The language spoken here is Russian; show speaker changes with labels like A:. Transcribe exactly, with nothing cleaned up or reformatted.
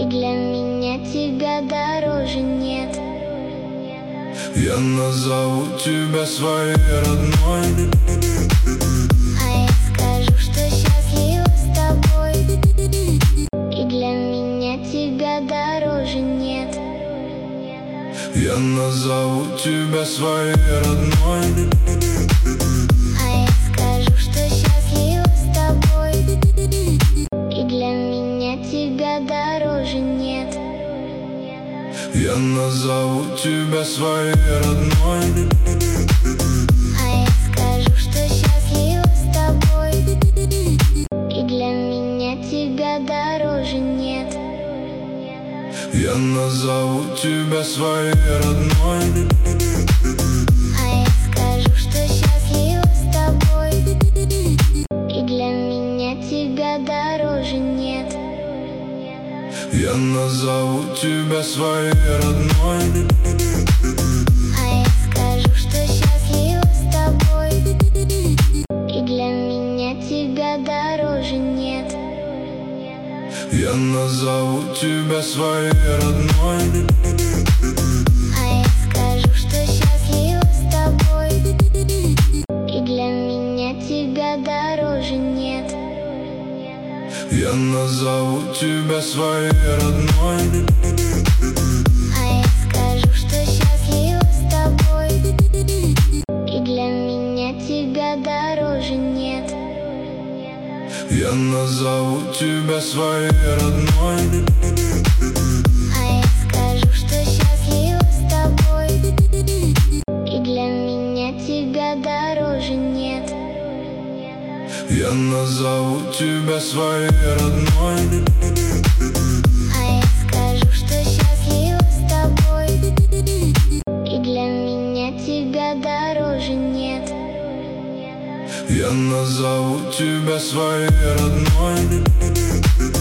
A: И для меня тебя дороже нет.
B: Я назову тебя своей родной,
A: а я скажу, что счастлива с тобой. И для меня тебя дороже нет.
B: Я назову тебя своей родной,
A: а я скажу, что счастлива с тобой. И для меня тебя дороже нет.
B: Я назову тебя своей родной,
A: а я скажу, что счастлива с тобой. И для меня тебя дороже нет.
B: Я назову тебя своей родной,
A: а я скажу, что счастлива с тобой. И для меня тебя дороже нет.
B: Я назову тебя своей родной,
A: а я скажу, что счастлива с тобой. И для меня тебя дороже нет.
B: Я назову тебя своей родной,
A: а я скажу, что счастлива с тобой. И для меня тебя дороже нет.
B: Я назову тебя своей родной,
A: а я скажу, что счастлива с тобой. И для меня тебя дороже нет.
B: Я назову тебя своей родной,
A: а я скажу, что счастлива с тобой. И для меня тебя дороже нет. Я назову тебя своей родной, а я скажу, что счастлива с тобой. И для меня тебя дороже нет.
B: Я назову тебя своей родной,
A: а я скажу, что счастлива с тобой. И для меня тебя дороже нет.
B: Я назову тебя своей родной,
A: а я скажу, что счастлива с тобой. И для меня тебя дороже нет.
B: Я назову тебя своей родной,
A: а я скажу, что счастлива с тобой. И для меня тебя дороже нет. Я назову тебя своей родной, а я скажу, что счастлива с тобой. И для меня тебя дороже нет.
B: Я назову тебя своей родной,
A: а я скажу, что счастлива с тобой. И для меня тебя дороже нет.
B: Я назову тебя своей родной,
A: а я скажу, что счастлива с тобой. И для меня тебя дороже нет. Я назову тебя своей родной, а я скажу, что счастлива с тобой. И для меня тебя дороже нет. Я назову тебя своей родной, а я скажу, что счастлива с тобой. И для меня тебя дороже нет. Я назову тебя своей родной,
B: Я
A: а я скажу, что счастлива с тобой. И для меня тебя дороже нет.
B: Я назову тебя своей родной,